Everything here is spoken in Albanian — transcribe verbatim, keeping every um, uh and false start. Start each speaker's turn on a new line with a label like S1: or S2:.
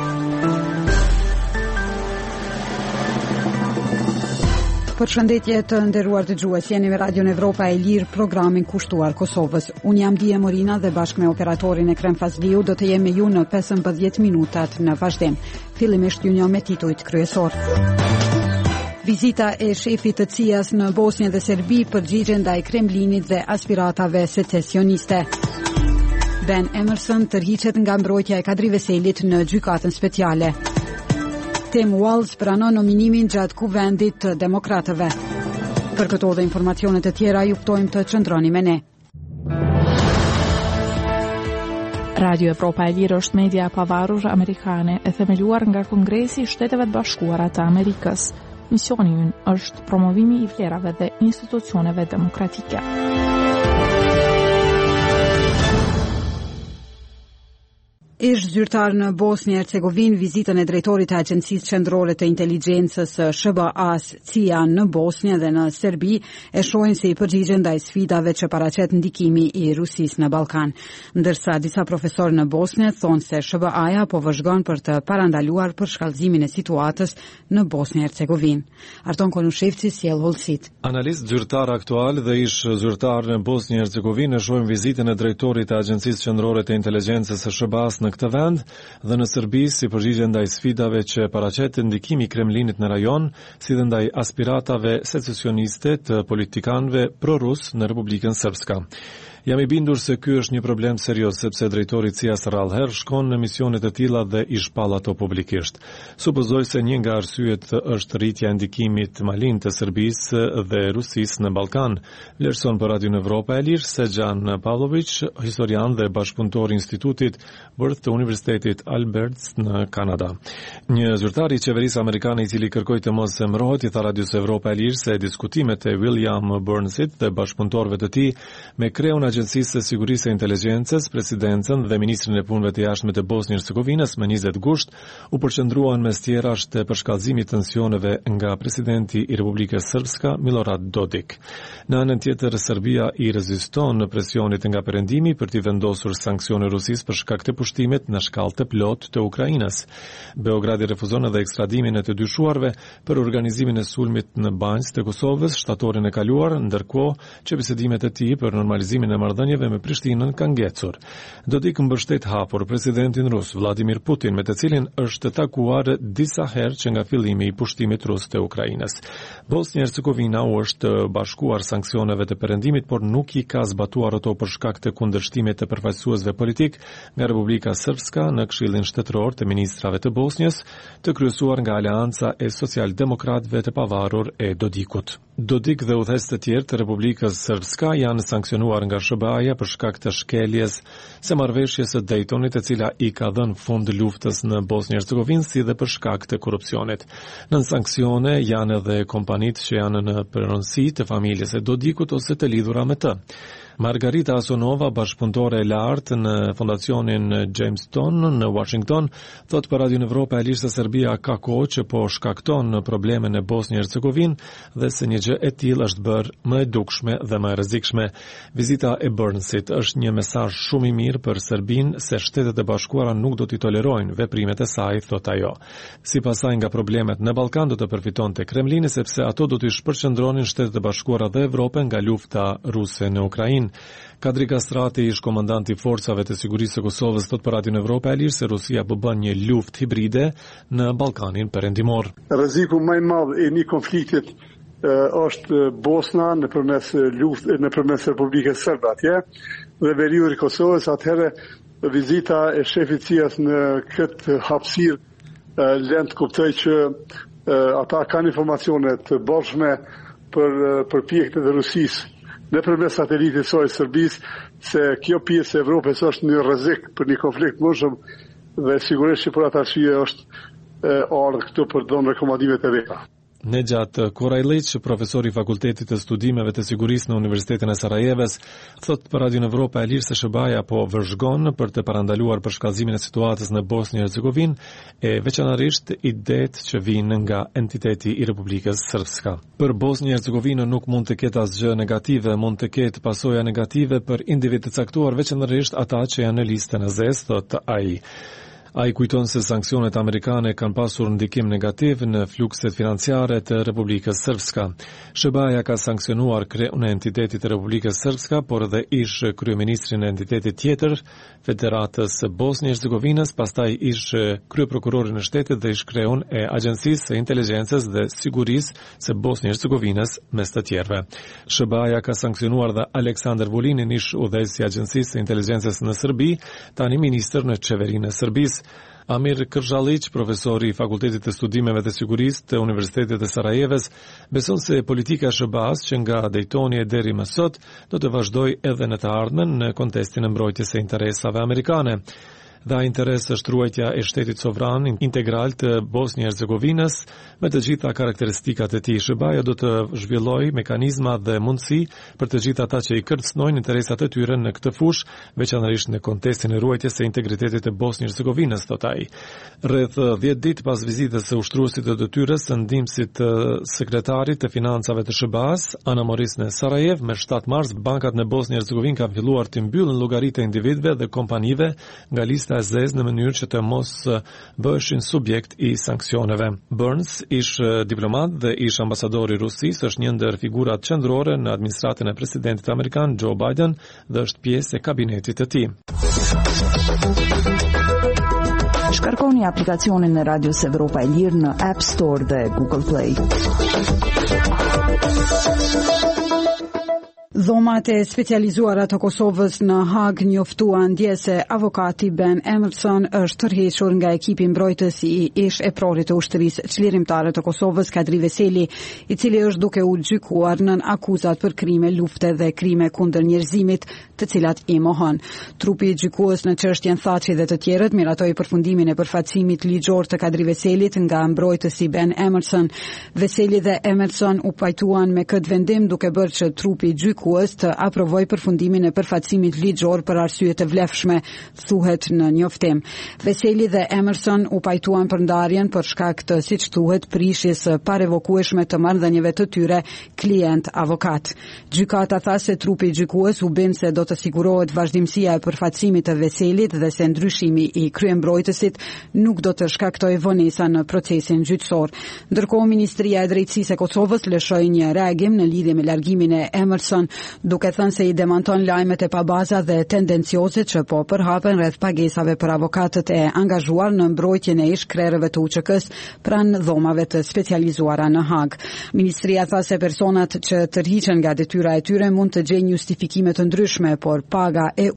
S1: Përshëndetje të nderuar dëgjues, jeni me Radion Evropa e Lirë, programin kushtuar Kosovës. Unë jam Dije Morina dhe bashkë me operatorin Ekrem Fazliu do të jem me ju në pesëmbëdhjetë minutat në vazhdim. Fillimisht ju njoh me titujt kryesor. Vizita e shefit të C I A-s në Bosnjë dhe Serbi përgjigjen ndaj Kremlinit dhe aspiratave secesioniste. Ben Emerson tërhiqet nga mbrojtja e Kadri Veselit në gjykatën speciale. Tim Walz pranon nominimin gjatë kuvendit të demokratëve. Për këto dhe informacionet të tjera ju ftojmë të qëndroni me ne.
S2: Radio Evropa e Lirë është media e pavarur amerikane e themeluar nga Kongresi i Shteteve të Bashkuara të Amerikës. Misioni i ynë është promovimi i vlerave dhe institucioneve demokratike.
S1: Ish zyrtar në Bosnjë e Hercegovinë vizitën e drejtorit të Agjencisë Qendrore të Inteligjencës S B A-s C I A në Bosnjë dhe në Serbi e shohin se i përgjigjen ndaj sfidave që paraqet ndikimi i Rusisë në Ballkan, ndërsa disa profesorë në Bosnjë thonë se S B A-ja po vëzhgon për të parandaluar përshkallëzimin e situatës në Bosnjë e Hercegovinë. Arton Konushevci sjell hollësit.
S3: Analist zyrtar aktual dhe ish zyrtar në Bosnjë e Hercegovinë shohin vizitën e drejtorit të Agjencisë Qendrore të Inteligjencës së S B A-s në këtë vend dhe në Serbi si përgjigje ndaj sfidave që paraqet ndikimi i Kremlinit në rajon, si dhe ndaj aspiratave secesioniste të politikanëve pro-rus në Republikën Srpska. Jam i bindur se ky është një problem serioz sepse drejtori i C I A-s rrallëherë shkon në misione të tilla dhe i shpall ato publikisht. Supozoj se një nga arsyet është rritja e ndikimit malin të Serbisë dhe Rusisë në Ballkan. Vlerëson për Radio Evropa e Lirë Sejan Pavlović, historian dhe bashkëpunëtor i Institutit Worth të Universitetit Alberts në Kanada. Një zyrtar i qeverisë amerikane i cili kërkoi të mos emërohet i tha Radios Evropa e Lirë se diskutimet e William Burnsit dhe bashkëpunëtorëve të tij me kreun Agjencisë së Sigurisë e Inteligjencës, Presidencën dhe Ministrin e Punëve të Jashtme të Bosnjës së Hercegovinës më njëzet gusht u përqendruan mes tjerash të përshkallëzimit të tensioneve nga presidenti i Republikës Srpska Milorad Dodik. Në anën tjetër, Serbia i reziston në presionit nga perëndimi për t'i vendosur sanksione Rusisë për shkak të pushtimit në shkallë të plotë të Ukrainës. Beogradi refuzon edhe ekstradimin e të dyshuarve për organizimin e sulmit në Banjë të Kosovës shtatorin e kaluar, ndërkohë që bisedimet e tij për normalizimin e marrëdhënieve me Prishtinën kanë ngecur. Dodik mbështet hapur presidentin rus Vladimir Putin, me të cilin është takuar disa herë që nga fillimi i pushtimit rus të Ukrainës. Bosnja e Hercegovina u është bashkuar sanksioneve të perëndimit, por nuk i ka zbatuar ato për shkak të kundërshtimit të përfaqësuesve politik nga Republika Srpska në Këshillin Shtetëror të Ministrave të Bosnjës, të kryesuar nga Aleanca e Socialdemokratëve të Pavarur e Dodikut. Dodik dhe udhëheqës të tjerë të Republikës Srpska janë sanksionuar nga S B A-ja për shkak të shkeljes së marrëveshjes së Daytonit, e cila i ka dhënë fund luftës në Bosnjë Hercegovinë, si dhe për shkak të korrupsionit. Në sanksione janë edhe kompanitë që janë në pronësi të familjes së Dodikut ose të lidhura me të. Margarita Asonova, bashkëpunëtore e lartë në fondacionin Jamestown në Washington, thot për Radio Evropa e Lirë se Serbia ka kohë që po shkakton probleme në Bosnjë Hercegovinë dhe se një gjë e tillë është bërë më e dukshme dhe më e rrezikshme. Vizita e Burnsit është një mesazh shumë i mirë për Serbinë se Shtetet e Bashkuara nuk do t'i tolerojnë veprimet e saj, thot ajo. Sipas saj, nga problemet në Ballkan do të përfitonte Kremlini sepse ato do t'i shpërqendronin Shtetet e Bashkuara dhe Evropën nga lufta ruse në Ukrainë. Kadri Kastrati, ish komandanti i forcave të sigurisë së Kosovës, thot për Radio Evropa e Lirë se Rusia po bën një luftë hibride në Ballkanin perëndimor.
S4: Rreziku më i madh i një konfliktit është Bosna nëpërmes luftë nëpërmes Republikës Serbe atje dhe veriuri i Kosovës. Atëherë vizita e shefit C I A-s në këtë hapësirë lën të kuptoj që ata kanë informacione të bashme për përpjekjet e Rusisë nëpërmes satelitit saj Serbisë, se kjo pjesë e Evropës është një rrezik për një konflikt më shumë dhe sigurisht që për atë arsye është ardhur këtu për të dhënë rekomandimet e veta.
S3: Nejat Korajlić, profesor i Fakultetit të Studimeve të Sigurisë në Universitetin e Sarajevës, thot për Radio Evropa e Lirë se S B A-ja po vëzhgon për të parandaluar përshkallëzimin e situatës në Bosnjë e Hercegovinë e veçanërisht idetë që vijnë nga entiteti i Republikës Srpska. Për Bosnjë e Hercegovinë nuk mund të ketë asgjë negative, mund të ketë pasoja negative për individ të caktuar, veçanërisht ata që janë në listën e zezë, thot ai. Ai kujton se sanksionet amerikane kanë pasur ndikim negativ në flukset financiare të Republikës Srpska. S B A-ja ka sanksionuar kreun e entitetit të Republikës Srpska, por edhe ish kryeministrin e entitetit tjetër, Federatës Bosnjë e Hercegovinës, pastaj ish kryeprokurorin e shtetit dhe ish kreun e Agjencisë së Inteligjencës dhe Sigurisë së Bosnjë e Hercegovinës, mes të tjerëve. S B A-ja ka sanksionuar dhe Aleksandar Vulinin, ish udhëheqës i Agjencisë së Inteligjencës në Serbi, tani ministër në qeverinë e Serbisë. Amir Kërxhalliq, profesori i Fakultetit të Studimeve të Sigurisë të Universitetit të Sarajevës, beson se politika e S B A-s që nga Daytoni e deri më sot do të vazhdojë edhe në të ardhmen në kontekstin e mbrojtjes së interesave amerikane. Dha interes është ruajtja e shtetit sovran integral të Bosnjë e Hercegovinës me të gjitha karakteristikat e tij. S B A-ja do të zhvillojë mekanizma dhe mundësi për të gjithë ata që i kërcënojnë interesat e tyre në këtë fushë, veçanërisht në kontekstin e ruajtjes së integritetit të Bosnjë e Hercegovinës, thot ai. Rreth dhjetë ditë pas vizitës së ushtruesit të detyrës së ndihmësit të sekretarit të financave të S B A-s, Ana Moris në Sarajev, me shtatë mars, bankat në Bosnjë e Hercegovinë kanë filluar të mbyllin llogaritë e individëve dhe kompanive nga lista e zezë në mënyrë që të mos bëheshin subjekt i sanksioneve. Burns, ish diplomat dhe ish ambasador i Rusisë, është një ndër figurat qendrore në administratën e presidentit amerikan Joe Biden dhe është pjesë e kabinetit të tij.
S5: Shkarkoni aplikacionin e Radios Evropa e Lirë në App Store dhe Google Play.
S1: Dhomat e specializuara të Kosovës në Hag njoftuan dje se avokati Ben Emerson është tërhequr nga ekipi mbrojtës i ish e prorit të ushtrisë çlirimtare të Kosovës, Kadri Veseli, i cili është duke u gjykuar nën akuzat për krime lufte dhe krime kundër njerëzimit, të cilat i mohon. Trupi i gjykues në çështjen Thaçi dhe të tjerët miratoi përfundimin e përfaqësimit ligjor të Kadri Veselit nga mbrojtësi Ben Emerson. Veseli dhe Emerson u pajtuan me këtë vendim duke bërë që trupi i gjykues të aprovoj përfundimin e përfaqësimit ligjor për arsye të vlefshme, thuhet në njoftim. Veseli dhe Emerson u pajtuan për ndarjen për shkak të, siç thuhet, prishjes së parevokueshme të marrëdhënieve të tyre klient-avokat. Gjykata tha se trupi i gjykues u bën se do të sigurohet vazhdimësia e përfaqësimit të Veselit dhe se ndryshimi i kryembrojtësit nuk do të shkaktojë vonesa në procesin gjyqësor. Ndërkohë, Ministria e Drejtësisë e Kosovës lëshoi një reagim në lidhje me largimin e Emerson, duke thënë se i demanton lajmet e pabaza dhe tendencioze që po përhapen rreth pagesave për avokatët e angazhuar në mbrojtjen e ish krerëve të U Q K-s pranë dhomave të specializuara në Hag. Ministria tha se personat që tërhiqen nga detyra e tyre mund të gjejnë justifikime të ndryshme, por paga e